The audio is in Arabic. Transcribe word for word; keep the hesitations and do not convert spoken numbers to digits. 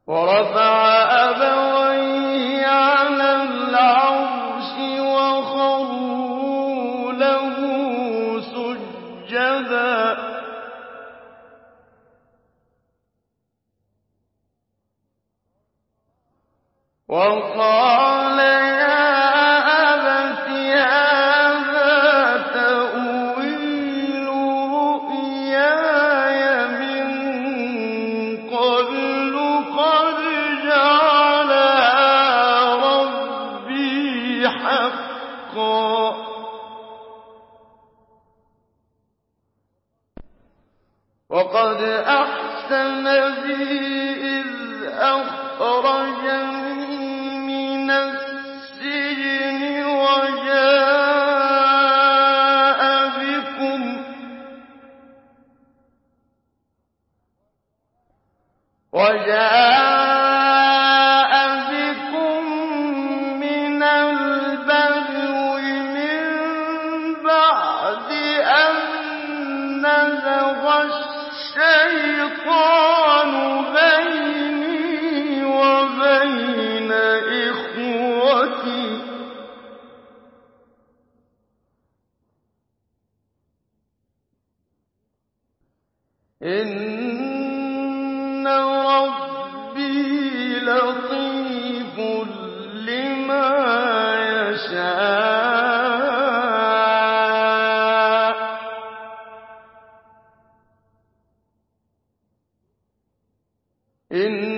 ورفع أبويه على العرش وخروا له سجدا وقال يا أبت هذا تأويل رؤياي من قبل قد جعلها ربي حقا وقد أحسن بي إذ أخرجني من السجن وجاء بكم وجاء بكم من البدو من بعد أن نزغ الشيطان بيني وبين إخوتي إن ربي لطيف لما يشاء إن